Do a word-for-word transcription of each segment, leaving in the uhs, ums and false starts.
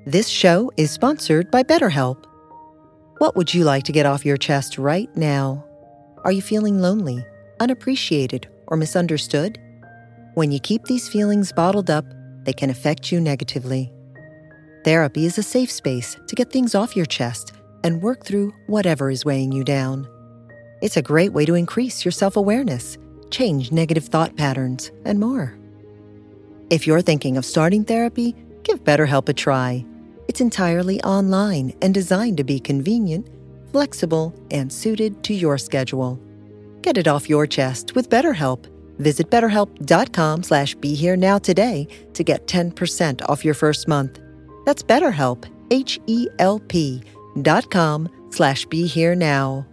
This show is sponsored by BetterHelp. What would you like to get off your chest right now? Are you feeling lonely, unappreciated, or misunderstood? When you keep these feelings bottled up, they can affect you negatively. Therapy is a safe space to get things off your chest and work through whatever is weighing you down. It's a great way to increase your self-awareness, change negative thought patterns, and more. If you're thinking of starting therapy, give BetterHelp a try. It's entirely online and designed to be convenient, flexible, and suited to your schedule. Get it off your chest with BetterHelp. Visit betterhelp.com slash be here now today to get ten percent off your first month. That's BetterHelp, H-E-L-P dot com slash be here now.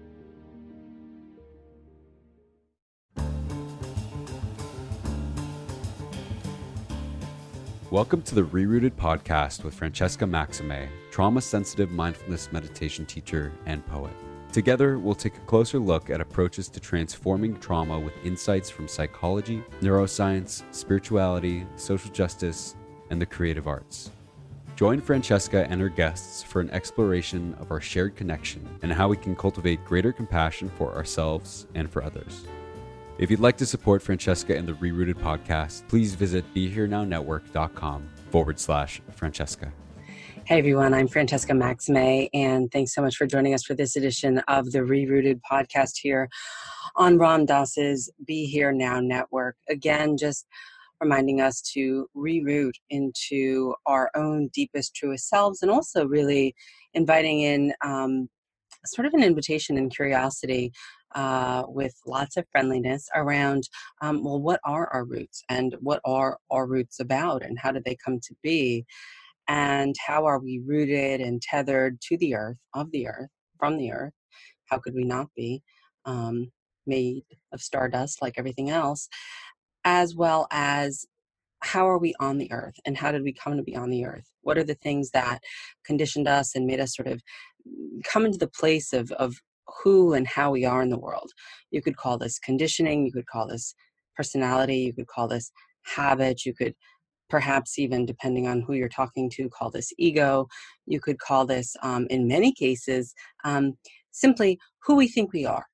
Welcome to the Rerooted podcast with Francesca Maxime, trauma-sensitive mindfulness meditation teacher and poet. Together, we'll take a closer look at approaches to transforming trauma with insights from psychology, neuroscience, spirituality, social justice, and the creative arts. Join Francesca and her guests for an exploration of our shared connection and how we can cultivate greater compassion for ourselves and for others. If you'd like to support Francesca and the Rerooted podcast, please visit BeHereNowNetwork.com forward slash Francesca. Hey everyone, I'm Francesca Maxime, and thanks so much for joining us for this edition of the Rerooted podcast here on Ram Dass's Be Here Now Network. Again, just reminding us to reroot into our own deepest, truest selves, and also really inviting in um, sort of an invitation and curiosity uh, with lots of friendliness around, um, well, what are our roots and what are our roots about and how did they come to be? And how are we rooted and tethered to the earth, of the earth, from the earth? How could we not be um, made of stardust like everything else? As well as how are we on the earth and how did we come to be on the earth? What are the things that conditioned us and made us sort of come into the place of, of who and how we are in the world? You could call this conditioning, you could call this personality, you could call this habit, you could perhaps even, depending on who you're talking to, call this ego. You could call this, um, in many cases, um, simply who we think we are.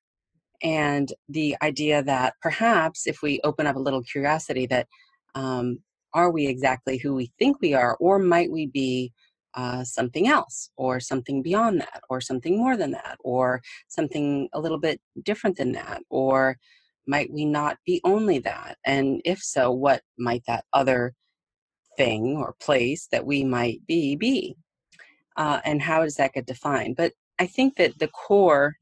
And the idea that perhaps if we open up a little curiosity that, um, are we exactly who we think we are, or might we be uh, something else, or something beyond that, or something more than that, or something a little bit different than that, or might we not be only that? And if so, what might that other thing or place that we might be be? Uh, and how does that get defined? But I think that the core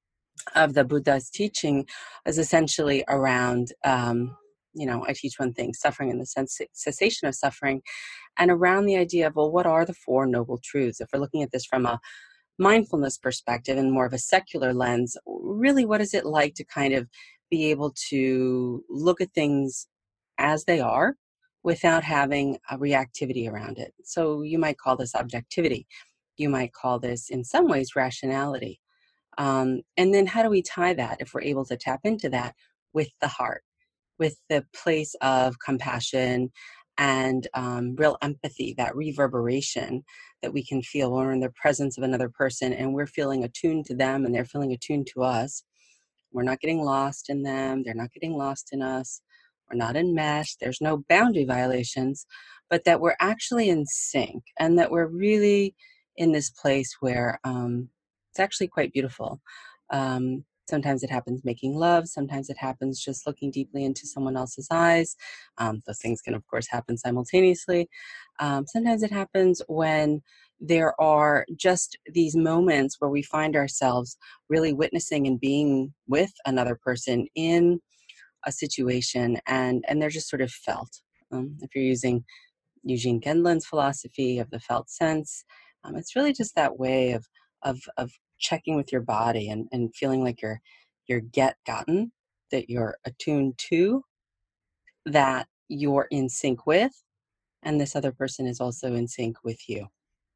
of the Buddha's teaching is essentially around, um, you know, I teach one thing, suffering and the sense, cessation of suffering, and around the idea of, well, what are the Four Noble Truths? If we're looking at this from a mindfulness perspective and more of a secular lens, really what is it like to kind of be able to look at things as they are without having a reactivity around it? So you might call this objectivity. You might call this, in some ways, rationality. Um, and then how do we tie that, if we're able to tap into that, with the heart, with the place of compassion and um, real empathy, that reverberation that we can feel when we're in the presence of another person and we're feeling attuned to them and they're feeling attuned to us. We're not getting lost in them. They're not getting lost in us. We're not enmeshed. There's no boundary violations, but that we're actually in sync and that we're really in this place where um, it's actually quite beautiful. Um, sometimes it happens making love. Sometimes it happens just looking deeply into someone else's eyes. Um, those things can, of course, happen simultaneously. Um, sometimes it happens when there are just these moments where we find ourselves really witnessing and being with another person in a situation, and and they're just sort of felt. Um, if you're using Eugene Gendlin's philosophy of the felt sense, um, it's really just that way of of of checking with your body and, and feeling like you're you're get gotten, that you're attuned to, that you're in sync with, and this other person is also in sync with you.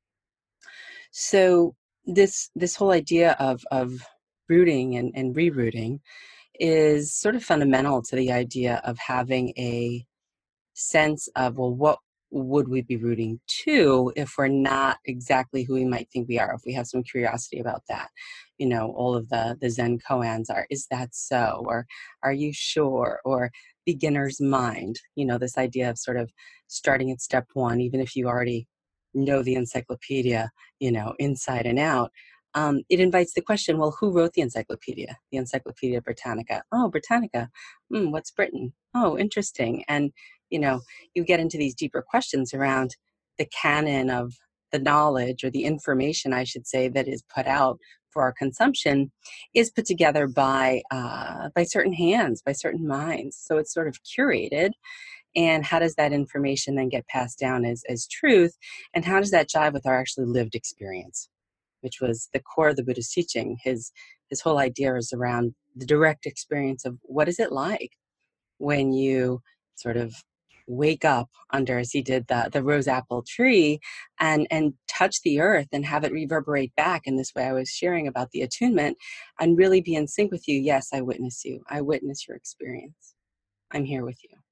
So this this whole idea of of rooting and, and rerouting is sort of fundamental to the idea of having a sense of, well, what would we be rooting to if we're not exactly who we might think we are, if we have some curiosity about that? You know, all of the, the Zen koans are, is that so? Or are you sure? Or beginner's mind, you know, this idea of sort of starting at step one, even if you already know the encyclopedia, you know, inside and out. Um, it invites the question, well, who wrote the encyclopedia? The Encyclopedia Britannica. Oh, Britannica. Hmm, what's Britain? Oh, interesting. And, you know, you get into these deeper questions around the canon of the knowledge, or the information, I should say, that is put out for our consumption is put together by uh, by certain hands, by certain minds. So it's sort of curated. And how does that information then get passed down as, as truth? And how does that jive with our actually lived experience, which was the core of the Buddhist teaching? His, his whole idea is around the direct experience of what is it like when you sort of wake up under, as he did, the, the rose apple tree and, and touch the earth and have it reverberate back in this way I was sharing about the attunement, and really be in sync with you. Yes, I witness you. I witness your experience. I'm here with you.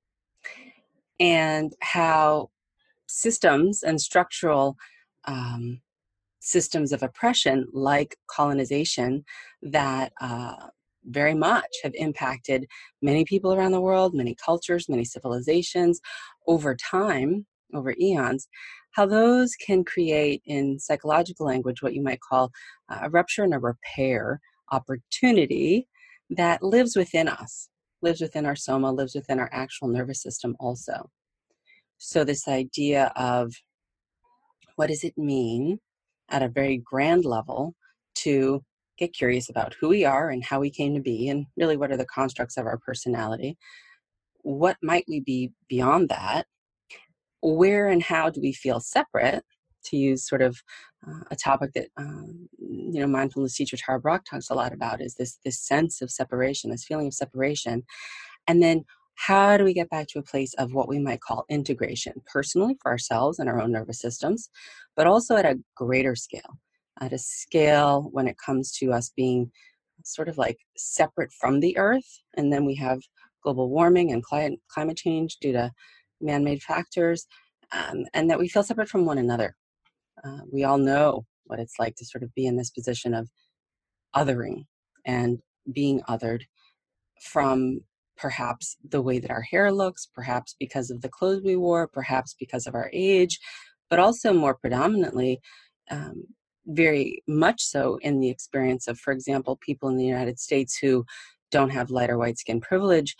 And how systems and structural um, systems of oppression, like colonization, that uh, very much have impacted many people around the world, many cultures, many civilizations over time, over eons, how those can create, in psychological language, what you might call a rupture and a repair opportunity that lives within us, lives within our soma, lives within our actual nervous system also. So this idea of what does it mean at a very grand level to get curious about who we are and how we came to be, and really what are the constructs of our personality? What might we be beyond that? Where and how do we feel separate? To use sort of uh, a topic that um, you know, mindfulness teacher Tara Brach talks a lot about, is this this sense of separation, this feeling of separation. And then how do we get back to a place of what we might call integration, personally for ourselves and our own nervous systems, but also at a greater scale, at a scale when it comes to us being sort of like separate from the earth. And then we have global warming and climate, climate change due to man-made factors, um, and that we feel separate from one another. Uh, we all know what it's like to sort of be in this position of othering and being othered from perhaps the way that our hair looks, perhaps because of the clothes we wore, perhaps because of our age, but also more predominantly, um, very much so in the experience of, for example, people in the United States who don't have light or white skin privilege,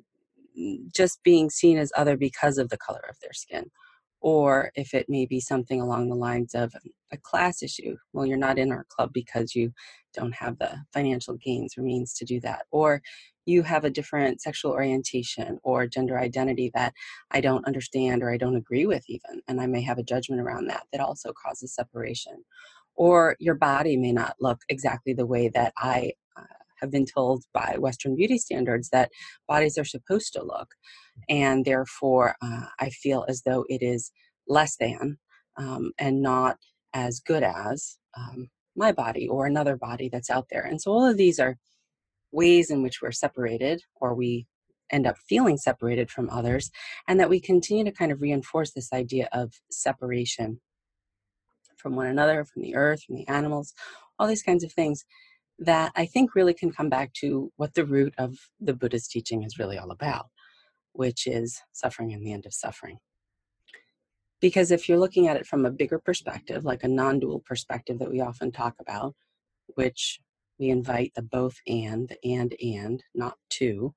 just being seen as other because of the color of their skin. Or if it may be something along the lines of a class issue. Well, you're not in our club because you don't have the financial gains or means to do that. Or you have a different sexual orientation or gender identity that I don't understand or I don't agree with even. And I may have a judgment around that that also causes separation. Or your body may not look exactly the way that I uh, have been told by Western beauty standards that bodies are supposed to look. And therefore, uh, I feel as though it is less than um, and not as good as um, my body or another body that's out there. And so all of these are ways in which we're separated, or we end up feeling separated from others, and that we continue to kind of reinforce this idea of separation from one another, from the earth, from the animals, all these kinds of things that I think really can come back to what the root of the Buddhist teaching is really all about, which is suffering and the end of suffering. Because if you're looking at it from a bigger perspective, like a non-dual perspective that we often talk about, which we invite the both and, the and and, not two,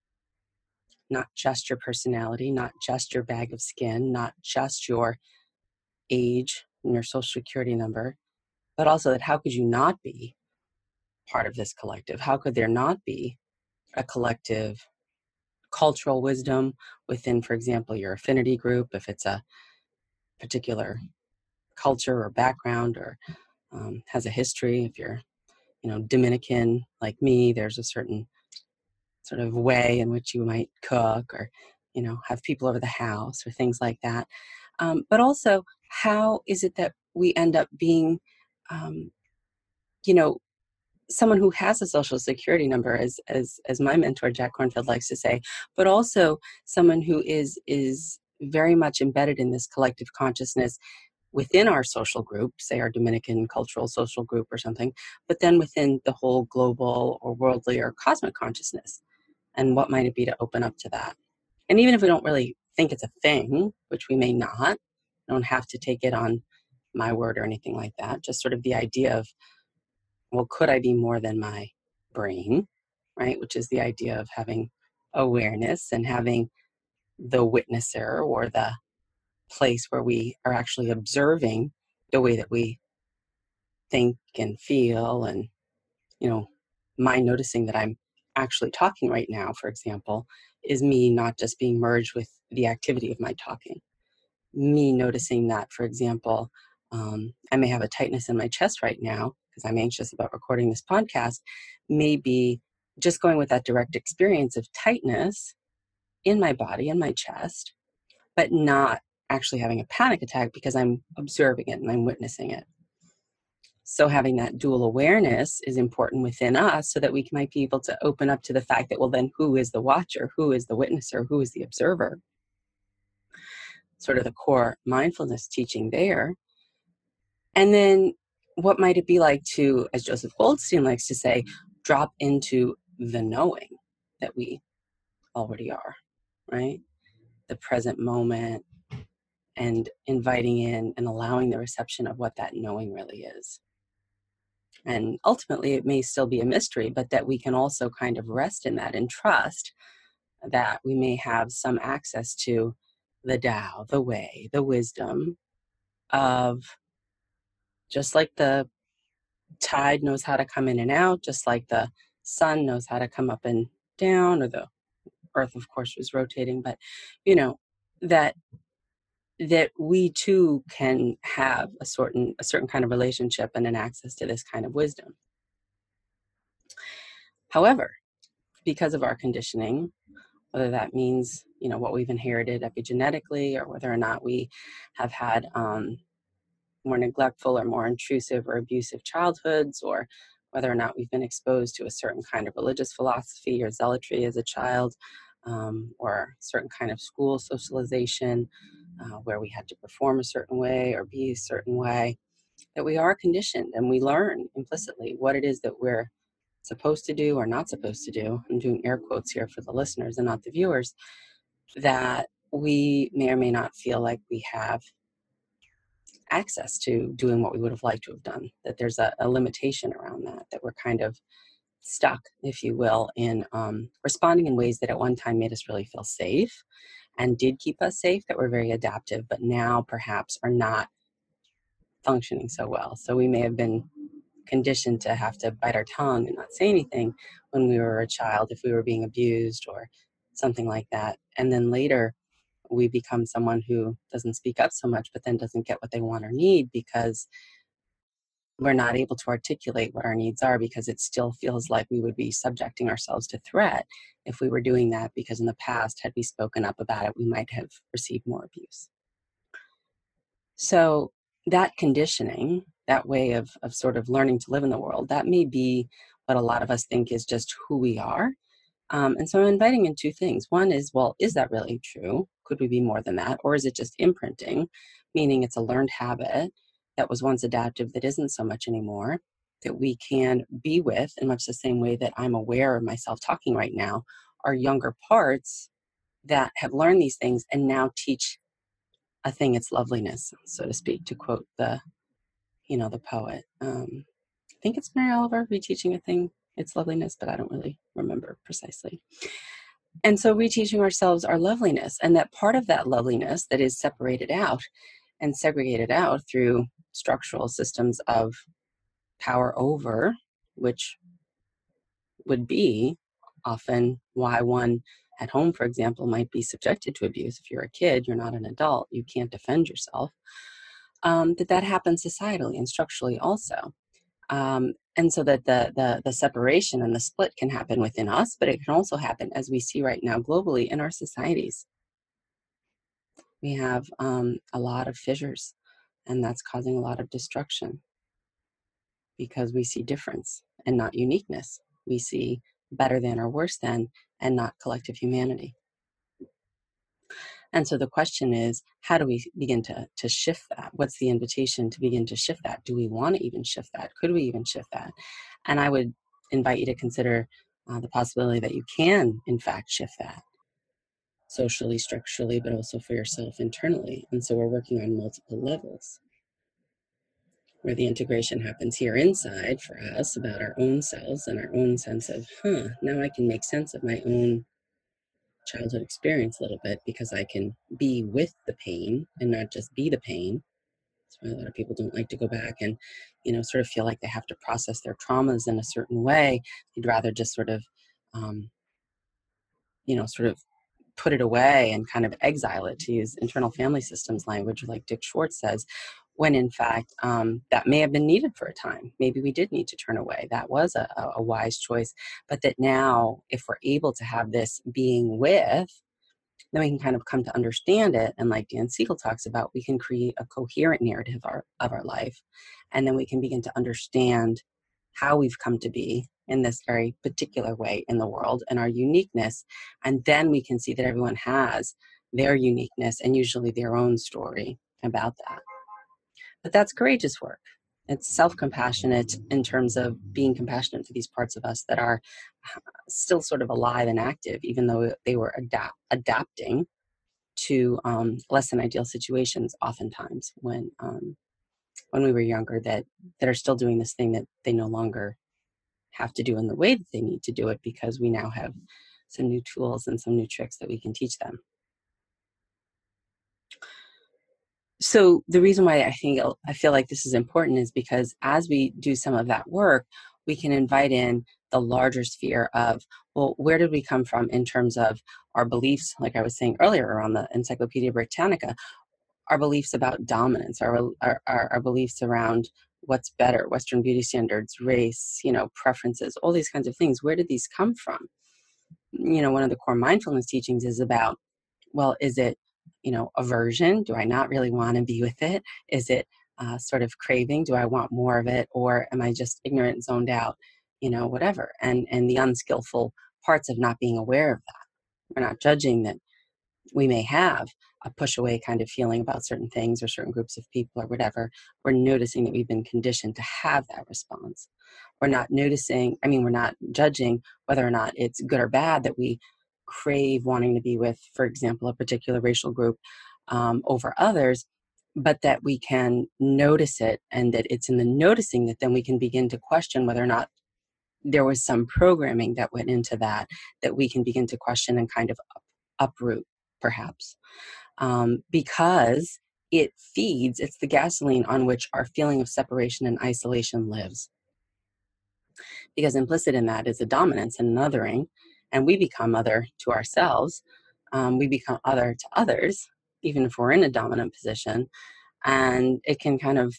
not just your personality, not just your bag of skin, not just your age and your social security number, but also that how could you not be part of this collective? How could there not be a collective cultural wisdom within, for example, your affinity group, if it's a particular culture or background or um, has a history. If you're, you know, Dominican like me, there's a certain sort of way in which you might cook or, you know, have people over the house or things like that. Um, but also, how is it that we end up being, um, you know, someone who has a social security number, as as as my mentor Jack Kornfield likes to say, but also someone who is is very much embedded in this collective consciousness within our social group, say our Dominican cultural social group or something, but then within the whole global or worldly or cosmic consciousness. And what might it be to open up to that? And even if we don't really think it's a thing, which we may not, don't have to take it on my word or anything like that, just sort of the idea of, well, could I be more than my brain, right? Which is the idea of having awareness and having the witnesser or the place where we are actually observing the way that we think and feel, and, you know, my noticing that I'm actually talking right now, for example, is me not just being merged with the activity of my talking. Me noticing that, for example, um, I may have a tightness in my chest right now because I'm anxious about recording this podcast, may be just going with that direct experience of tightness in my body, in my chest, but not actually having a panic attack because I'm observing it and I'm witnessing it. So having that dual awareness is important within us so that we might be able to open up to the fact that, well, then who is the watcher? Who is the witnesser? Who is the observer? Sort of the core mindfulness teaching there. And then what might it be like to, as Joseph Goldstein likes to say, drop into the knowing that we already are, right? The present moment, and inviting in and allowing the reception of what that knowing really is. And ultimately, it may still be a mystery, but that we can also kind of rest in that and trust that we may have some access to the Tao, the way, the wisdom of, just like the tide knows how to come in and out, just like the sun knows how to come up and down, or the earth, of course, was rotating, but, you know, that that we too can have a certain a certain kind of relationship and an access to this kind of wisdom. However, because of our conditioning, whether that means, you know, what we've inherited epigenetically, or whether or not we have had um, more neglectful or more intrusive or abusive childhoods, or whether or not we've been exposed to a certain kind of religious philosophy or zealotry as a child, um, or certain kind of school socialization uh, where we had to perform a certain way or be a certain way, that we are conditioned and we learn implicitly what it is that we're supposed to do or not supposed to do. I'm doing air quotes here for the listeners and not the viewers, that we may or may not feel like we have access to doing what we would have liked to have done, that there's a, a limitation around that, that we're kind of stuck, if you will, in um, responding in ways that at one time made us really feel safe and did keep us safe, that were very adaptive, but now perhaps are not functioning so well. So we may have been conditioned to have to bite our tongue and not say anything when we were a child if we were being abused or something like that. And then later we become someone who doesn't speak up so much, but then doesn't get what they want or need because we're not able to articulate what our needs are, because it still feels like we would be subjecting ourselves to threat if we were doing that, because in the past, had we spoken up about it, we might have received more abuse. So that conditioning, that way of, of sort of learning to live in the world, that may be what a lot of us think is just who we are. Um, and so I'm inviting in two things. One is, well, is that really true? Could we be more than that? Or is it just imprinting, meaning it's a learned habit that was once adaptive that isn't so much anymore, that we can be with in much the same way that I'm aware of myself talking right now, are younger parts that have learned these things and now teach a thing its loveliness, so to speak, to quote the, you know, the poet. Um, I think it's Mary Oliver, reteaching a thing its loveliness, but I don't really remember precisely. And so reteaching ourselves our loveliness, and that part of that loveliness that is separated out and segregated out through structural systems of power over, which would be often why one at home, for example, might be subjected to abuse. If you're a kid, you're not an adult, you can't defend yourself. Um, that that happens societally and structurally also. Um, and so that the, the the separation and the split can happen within us, but it can also happen, as we see right now globally, in our societies. We have um, a lot of fissures, and that's causing a lot of destruction because we see difference and not uniqueness. We see better than or worse than and not collective humanity. And so the question is, how do we begin to, to shift that? What's the invitation to begin to shift that? Do we want to even shift that? Could we even shift that? And I would invite you to consider uh, the possibility that you can, in fact, shift that socially, structurally, but also for yourself internally. And so we're working on multiple levels, where the integration happens here inside for us about our own selves and our own sense of, huh, now I can make sense of my own childhood experience a little bit, because I can be with the pain and not just be the pain. That's why a lot of people don't like to go back and, you know, sort of feel like they have to process their traumas in a certain way. They'd rather just sort of, um, you know, sort of put it away and kind of exile it, to use internal family systems language like Dick Schwartz says, when in fact um, that may have been needed for a time. Maybe we did need to turn away. That was a, a wise choice. But that now, if we're able to have this being with, then we can kind of come to understand it. And like Dan Siegel talks about, we can create a coherent narrative of our, of our life. And then we can begin to understand how we've come to be in this very particular way in the world and our uniqueness. And then we can see that everyone has their uniqueness and usually their own story about that. But that's courageous work. It's self-compassionate in terms of being compassionate to these parts of us that are still sort of alive and active, even though they were adapt- adapting to um, less than ideal situations oftentimes when um, when we were younger, that, that are still doing this thing that they no longer have to do in the way that they need to do it, because we now have some new tools and some new tricks that we can teach them. So the reason why I think I feel like this is important is because as we do some of that work, we can invite in the larger sphere of, well, where did we come from in terms of our beliefs, like I was saying earlier around the Encyclopedia Britannica, our beliefs about dominance, our, our, our beliefs around what's better, Western beauty standards, race, you know, preferences, all these kinds of things. Where did these come from? You know, one of the core mindfulness teachings is about, well, is it, you know, aversion? Do I not really want to be with it? Is it uh, sort of craving? Do I want more of it? Or am I just ignorant, zoned out, you know, whatever? And, and the unskillful parts of not being aware of that. We're not judging that we may have a push away kind of feeling about certain things or certain groups of people or whatever. We're noticing that we've been conditioned to have that response. We're not noticing, I mean, we're not judging whether or not it's good or bad that we crave wanting to be with, for example, a particular racial group um, over others, but that we can notice it, and that it's in the noticing that then we can begin to question whether or not there was some programming that went into that, that we can begin to question and kind of up, uproot, perhaps, um, because it feeds, it's the gasoline on which our feeling of separation and isolation lives. Because implicit in that is a dominance and an othering, and we become other to ourselves. Um, we become other to others, even if we're in a dominant position, and it can kind of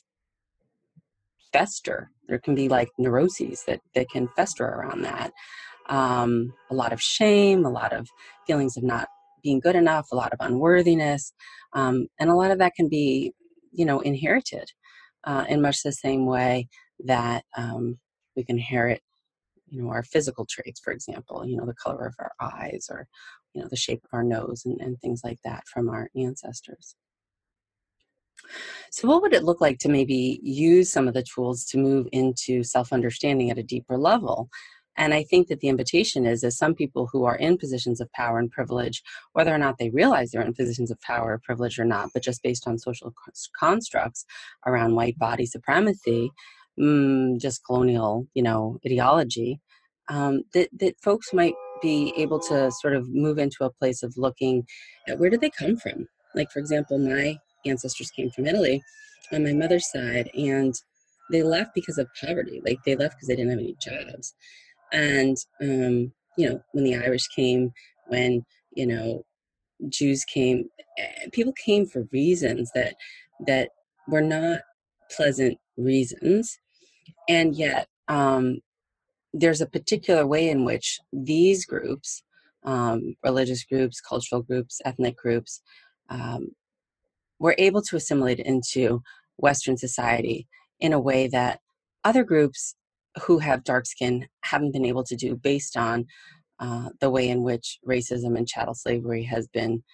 fester. There can be like neuroses that, that can fester around that. Um, a lot of shame, a lot of feelings of not being good enough, a lot of unworthiness, um, and a lot of that can be, you know, inherited uh, in much the same way that um, we can inherit, you know, our physical traits, for example, you know, the color of our eyes, or, you know, the shape of our nose, and, and things like that from our ancestors. So what would it look like to maybe use some of the tools to move into self-understanding at a deeper level? And I think that the invitation is, as some people who are in positions of power and privilege, whether or not they realize they're in positions of power or privilege or not, but just based on social constructs around white body supremacy, mm, just colonial, you know, ideology, um, that, that folks might be able to sort of move into a place of looking at, where did they come from? Like, for example, my ancestors came from Italy on my mother's side, and they left because of poverty. Like, they left because they didn't have any jobs. And, um, you know, when the Irish came, when, you know, Jews came, people came for reasons that, that were not pleasant reasons. And yet, um, there's a particular way in which these groups, um, religious groups, cultural groups, ethnic groups, um, were able to assimilate into Western society in a way that other groups who have dark skin haven't been able to do, based on uh, the way in which racism and chattel slavery has been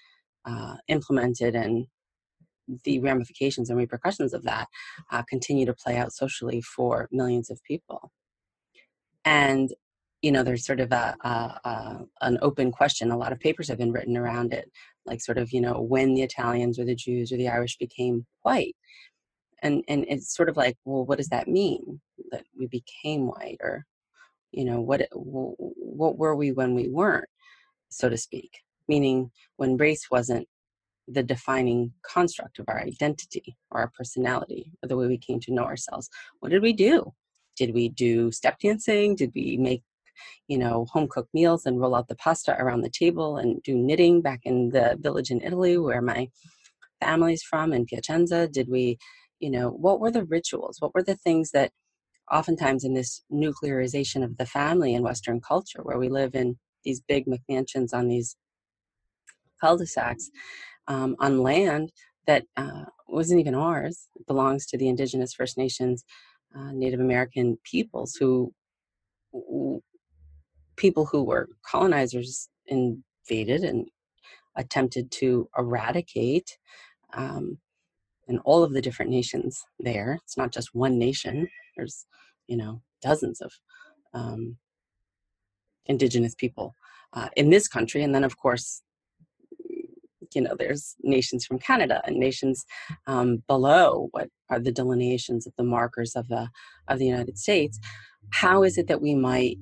uh, implemented and the ramifications and repercussions of that uh, continue to play out socially for millions of people. And, you know, there's sort of a, a, a an open question. A lot of papers have been written around it, like sort of, you know, when the Italians or the Jews or the Irish became white. And, and it's sort of like, well, what does that mean that we became white? Or, you know, what, what were we when we weren't, so to speak? Meaning when race wasn't the defining construct of our identity or our personality or the way we came to know ourselves. What did we do? Did we do step dancing? Did we make, you know, home cooked meals and roll out the pasta around the table and do knitting back in the village in Italy where my family's from in Piacenza? Did we, you know, what were the rituals? What were the things that oftentimes in this nuclearization of the family in Western culture, where we live in these big McMansions on these cul-de-sacs, um, on land that uh, wasn't even ours. It belongs to the indigenous First Nations, uh, Native American peoples who, who, people who were colonizers invaded and attempted to eradicate, um, and all of the different nations there. It's not just one nation. There's, you know, dozens of um, indigenous people uh, in this country. And then, of course, you know, there's nations from Canada and nations um, below what are the delineations of the markers of the of the United States. How is it that we might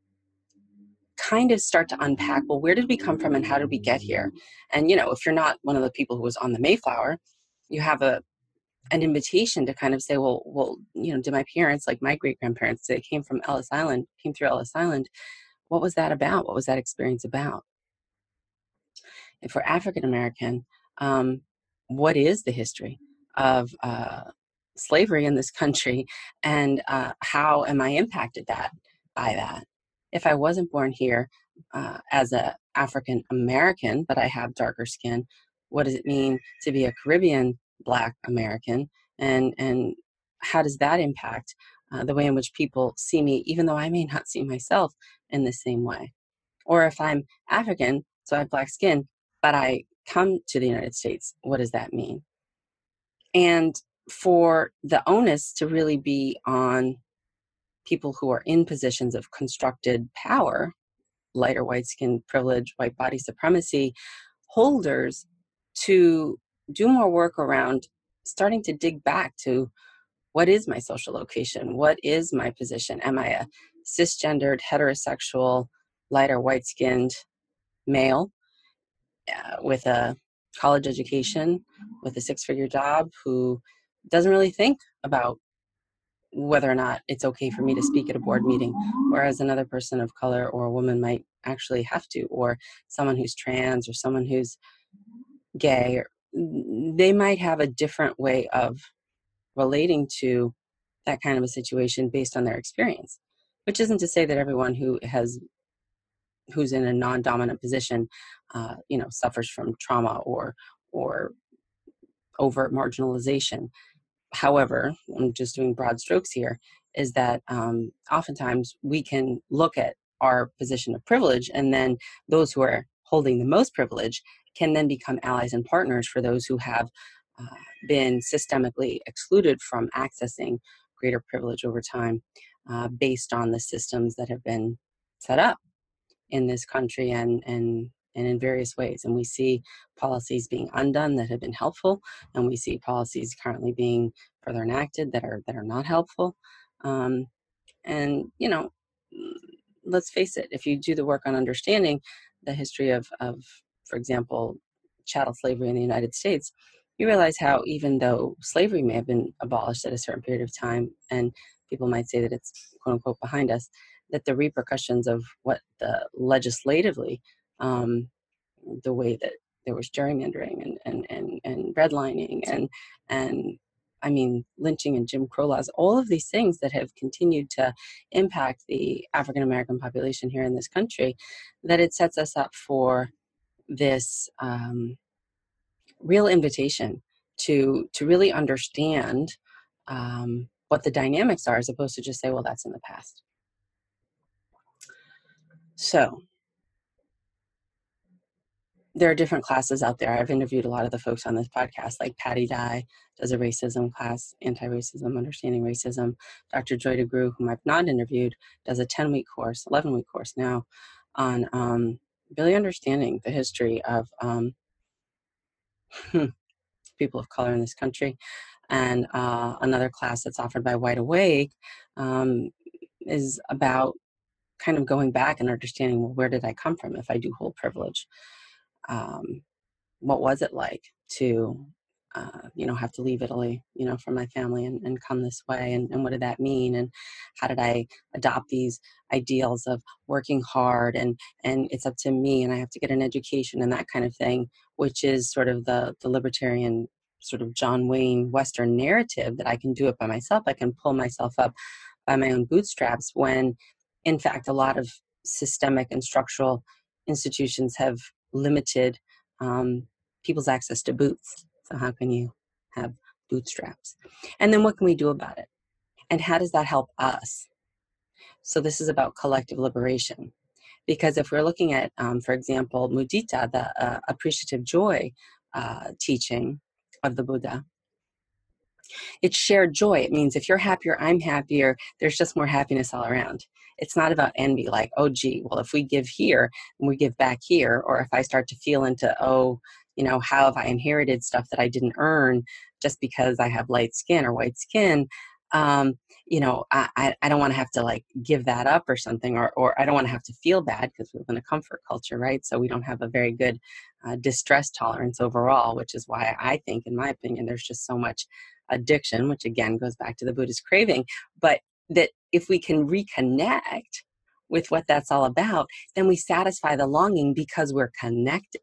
kind of start to unpack, well, where did we come from and how did we get here? And, you know, if you're not one of the people who was on the Mayflower, you have a an invitation to kind of say, well, well, you know, did my parents, like my great-grandparents, they came from Ellis Island, came through Ellis Island, what was that about? What was that experience about? If we're African American, um, what is the history of uh, slavery in this country, and uh, how am I impacted that by that? If I wasn't born here uh, as a African American, but I have darker skin, what does it mean to be a Caribbean Black American, and and how does that impact uh, the way in which people see me, even though I may not see myself in the same way? Or if I'm African, so I have black skin, but I come to the United States, what does that mean? And for the onus to really be on people who are in positions of constructed power, lighter white skin privilege, white body supremacy holders, to do more work around starting to dig back to what is my social location? What is my position? Am I a cisgendered, heterosexual, lighter white skinned male uh, with a college education, with a six-figure job, who doesn't really think about whether or not it's okay for me to speak at a board meeting, whereas another person of color or a woman might actually have to, or someone who's trans or someone who's gay, or they might have a different way of relating to that kind of a situation based on their experience, which isn't to say that everyone who has who's in a non-dominant position, uh, you know, suffers from trauma or or overt marginalization. However, I'm just doing broad strokes here, is that um, oftentimes we can look at our position of privilege, and then those who are holding the most privilege can then become allies and partners for those who have uh, been systemically excluded from accessing greater privilege over time, uh, based on the systems that have been set up in this country and and and in various ways. And we see policies being undone that have been helpful, and we see policies currently being further enacted that are that are not helpful. Um, and you know, let's face it, if you do the work on understanding the history of, of, for example, chattel slavery in the United States, you realize how even though slavery may have been abolished at a certain period of time, and people might say that it's quote unquote behind us, that the repercussions of what the legislatively, um, the way that there was gerrymandering and, and, and, and redlining and, and I mean, lynching and Jim Crow laws, all of these things that have continued to impact the African American population here in this country, that it sets us up for this um, real invitation to to really understand um, what the dynamics are, as opposed to just say, well, that's in the past. So there are different classes out there. I've interviewed a lot of the folks on this podcast, like Patty Dye does a racism class, anti-racism, understanding racism. Doctor Joy DeGruy, whom I've not interviewed, does a ten-week course, eleven-week course now on um, really understanding the history of um, people of color in this country. And uh, another class that's offered by Wide Awake um, is about kind of going back and understanding, well, where did I come from if I do hold privilege? Um, what was it like to, uh, you know, have to leave Italy, you know, from my family and, and come this way? And, and what did that mean? And how did I adopt these ideals of working hard and, and it's up to me and I have to get an education and that kind of thing, which is sort of the, the libertarian sort of John Wayne Western narrative that I can do it by myself. I can pull myself up by my own bootstraps when, in fact, a lot of systemic and structural institutions have limited um, people's access to boots. So how can you have bootstraps? And then what can we do about it? And how does that help us? So this is about collective liberation. Because if we're looking at, um, for example, mudita, the uh, appreciative joy uh, teaching of the Buddha, it's shared joy. It means if you're happier, I'm happier. There's just more happiness all around. It's not about envy, like, oh, gee, well, if we give here and we give back here, or if I start to feel into, oh, you know, how have I inherited stuff that I didn't earn just because I have light skin or white skin? Um, you know, I, I don't want to have to like give that up or something, or, or I don't want to have to feel bad because we live in a comfort culture, right? So we don't have a very good uh, distress tolerance overall, which is why I think, in my opinion, there's just so much addiction, which again goes back to the Buddhist craving. But that if we can reconnect with what that's all about, then we satisfy the longing because we're connected.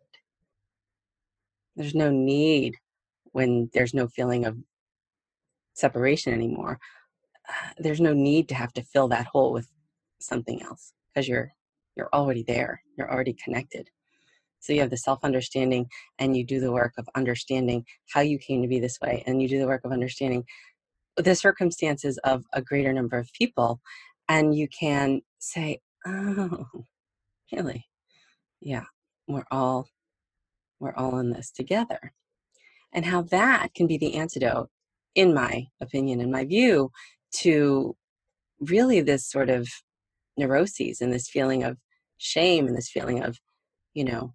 There's no need when there's no feeling of separation anymore. Uh, there's no need to have to fill that hole with something else because you're you're already there. You're already connected. So you have the self-understanding and you do the work of understanding how you came to be this way, and you do the work of understanding the circumstances of a greater number of people, and you can say, oh, really? Yeah, we're all we're all in this together. And how that can be the antidote, in my opinion, in my view, to really this sort of neuroses and this feeling of shame and this feeling of, you know,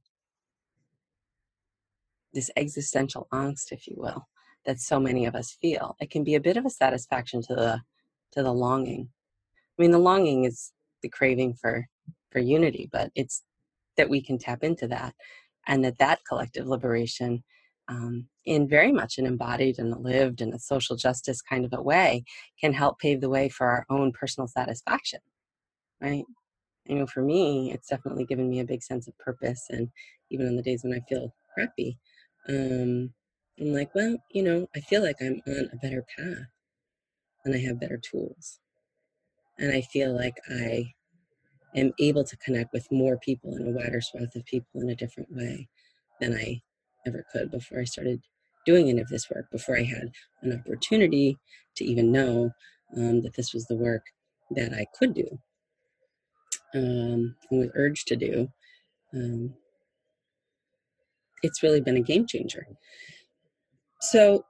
this existential angst, if you will, that so many of us feel. It can be a bit of a satisfaction to the to the longing. I mean, the longing is the craving for for unity, but it's that we can tap into that, and that that collective liberation, um, in very much an embodied and a lived and a social justice kind of a way, can help pave the way for our own personal satisfaction, right? You know, for me, it's definitely given me a big sense of purpose, and even on the days when I feel crappy, um, I'm like, well, you know, I feel like I'm on a better path, and I have better tools, and I feel like I am able to connect with more people and a wider swath of people in a different way than I ever could before I started doing any of this work, before I had an opportunity to even know um, that this was the work that I could do, um, and was urged to do. Um, it's really been a game changer. So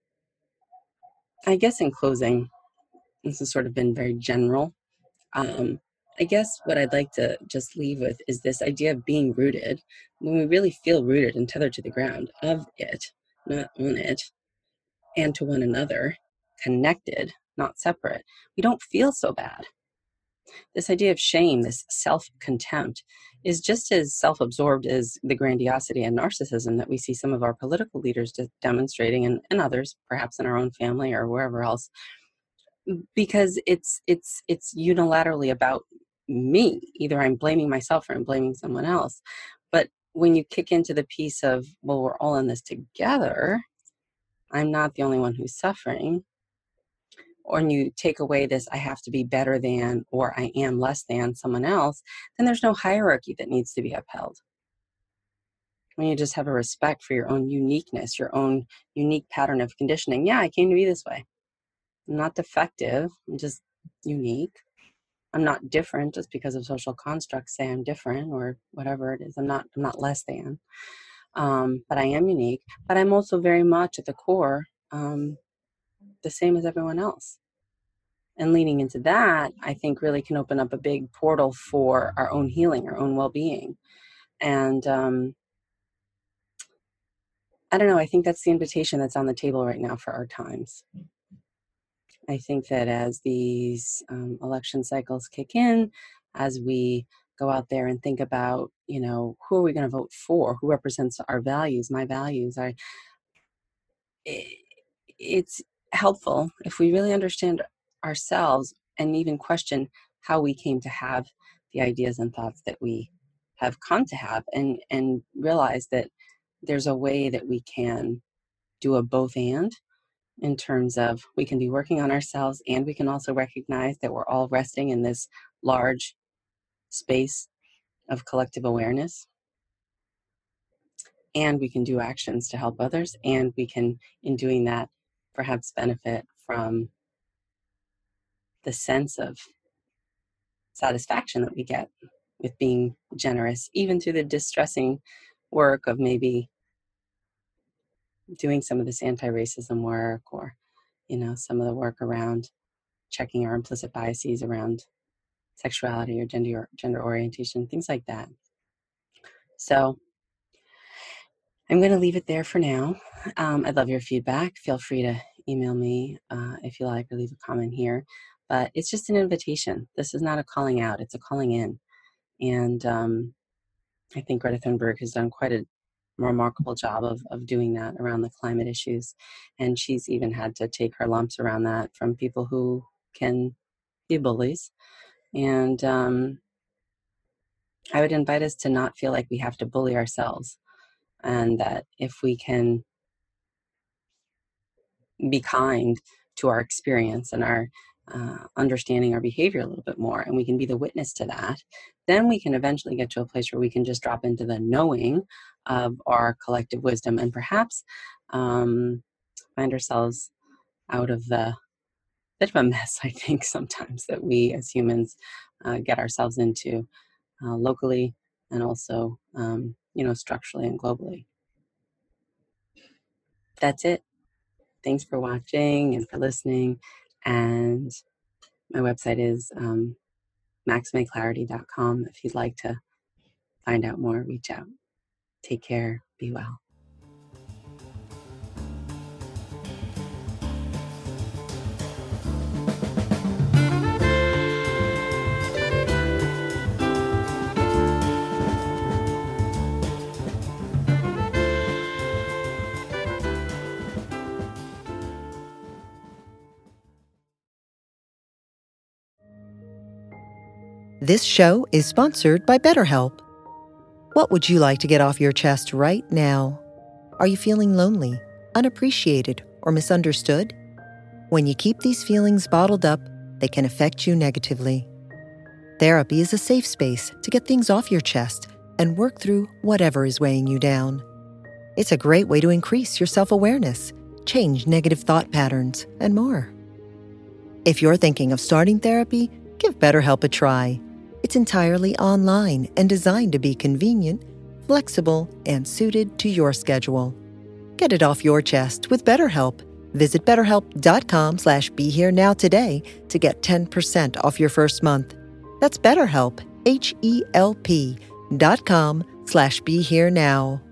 I guess in closing, this has sort of been very general. Um, I guess what I'd like to just leave with is this idea of being rooted. When we really feel rooted and tethered to the ground of it, not on it, and to one another, connected, not separate, we don't feel so bad. This idea of shame, this self-contempt, is just as self-absorbed as the grandiosity and narcissism that we see some of our political leaders de- demonstrating, and, and others, perhaps in our own family or wherever else, because it's it's it's unilaterally about me. Either I'm blaming myself or I'm blaming someone else. But when you kick into the piece of, well, we're all in this together, I'm not the only one who's suffering, or you take away this, I have to be better than, or I am less than someone else, then there's no hierarchy that needs to be upheld. When you just have a respect for your own uniqueness, your own unique pattern of conditioning. Yeah, I came to be this way. I'm not defective, I'm just unique. I'm not different just because of social constructs say I'm different or whatever it is. I'm not, I'm not less than, um, but I am unique. But I'm also very much at the core um, the same as everyone else. And leaning into that, I think really can open up a big portal for our own healing, our own well-being. And um, I don't know, I think that's the invitation that's on the table right now for our times. I think that as these um, election cycles kick in, as we go out there and think about, you know, who are we going to vote for? Who represents our values, my values? I, it, it's helpful if we really understand ourselves and even question how we came to have the ideas and thoughts that we have come to have, and and realize that there's a way that we can do a both and, in terms of we can be working on ourselves and we can also recognize that we're all resting in this large space of collective awareness, and we can do actions to help others, and we can, in doing that, perhaps benefit from the sense of satisfaction that we get with being generous, even through the distressing work of maybe doing some of this anti-racism work, or, you know, some of the work around checking our implicit biases around sexuality or gender gender orientation, things like that. So I'm going to leave it there for now. Um, I'd love your feedback. Feel free to email me uh, if you like, or leave a comment here. But it's just an invitation. This is not a calling out, it's a calling in. And um, I think Greta Thunberg has done quite a remarkable job of, of doing that around the climate issues. And she's even had to take her lumps around that from people who can be bullies. And um, I would invite us to not feel like we have to bully ourselves. And that if we can be kind to our experience and our uh, understanding our behavior a little bit more, and we can be the witness to that, then we can eventually get to a place where we can just drop into the knowing of our collective wisdom, and perhaps um, find ourselves out of the bit of a mess, I think, sometimes that we as humans uh, get ourselves into uh, locally and also, um, you know, structurally and globally. That's it. Thanks for watching and for listening. And my website is um, maxime clarity dot com. If you'd like to find out more, reach out. Take care. Be well. This show is sponsored by BetterHelp. What would you like to get off your chest right now? Are you feeling lonely, unappreciated, or misunderstood? When you keep these feelings bottled up, they can affect you negatively. Therapy is a safe space to get things off your chest and work through whatever is weighing you down. It's a great way to increase your self-awareness, change negative thought patterns, and more. If you're thinking of starting therapy, give BetterHelp a try. It's entirely online and designed to be convenient, flexible, and suited to your schedule. Get it off your chest with BetterHelp. Visit betterhelp.com slash be here now today to get ten percent off your first month. That's BetterHelp, H E L P dot com slash be here now.